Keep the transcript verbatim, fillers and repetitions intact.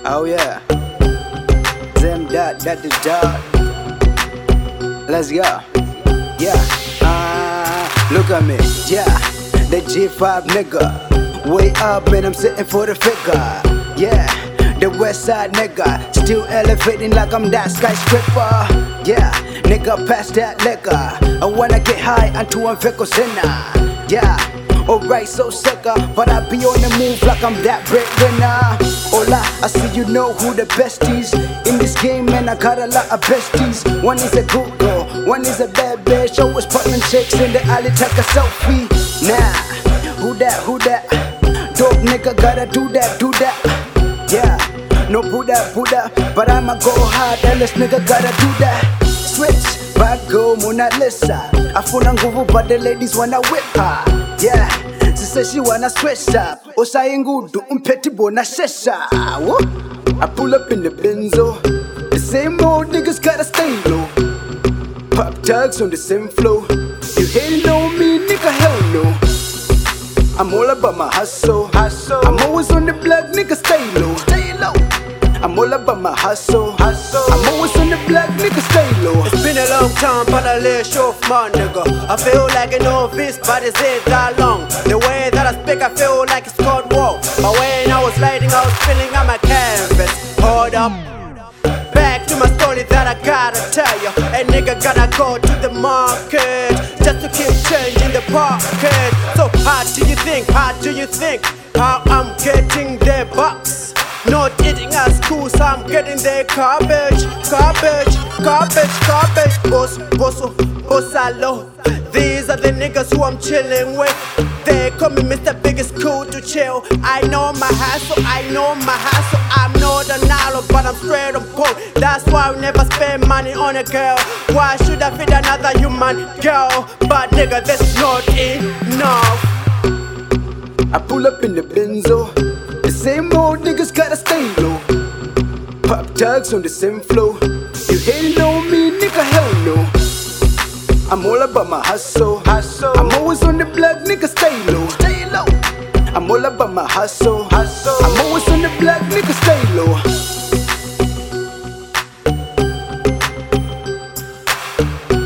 Oh yeah, them dot dot the dot. Let's go. Yeah. Uh, look at me. Yeah. The G five nigga. Way up and I'm sitting for the figure. Yeah. The West Side nigga. Still elevating like I'm that skyscraper. Yeah. Nigga pass that liquor. I wanna get high until I'm Vico Sinner. Yeah. Alright, so sicker, but I be on the move like I'm that breadwinner. Hola, I see you know who the best is in this game, man. I got a lot of besties. One is a good girl, one is a bad bitch. Always putting chicks in the alley, take a selfie. Nah, who that, who that? Dope nigga gotta do that, do that. Yeah, no Buddha, Buddha, but I'ma go hard, Ellis nigga gotta do that. Switch, back go Mona Lisa. Afuna nguvu but the ladies wanna whip her. Yeah, she says she wanna switch up. Osayi ngudu umpeti bona shesha. I pull up in the benzo. The same old niggas gotta stay low. Pop tags on the same flow. You hating on me, nigga, hell no. I'm all about my hustle. hustle. I'm always on the block, nigga, stay low. Stay low. I'm all about my hustle. hustle. I'm always on the block, nigga, stay low. It's been a long time, but I lay show off my nigga. I feel like a novice, but it's it that long. The way that I speak, I feel like it's called war. But when I was writing, I was feeling on my canvas. Hold up. Back to my story that I gotta tell you. A nigga gotta go to the market just to keep changing the pocket. So how do you think, how do you think how I'm getting the bucks? Not eating at school, so I'm getting the garbage, garbage, garbage, garbage. Boss, bosso, bossalo. These are the niggas who I'm chilling with. They call me Mister Biggest Cool to chill. I know my hustle, I know my hustle. I'm not a nalo, but I'm straight on point. That's why I never spend money on a girl. Why should I feed another human girl? But nigga, that's not enough. I pull up in the benzo. The same old niggas gotta stay low. Pop tags on the same flow. You hating on me, nigga, hell no. I'm all about my hustle. hustle. I'm always on the block, nigga, stay low. Stay low. I'm all about my hustle. hustle. I'm always on the block, nigga, stay low.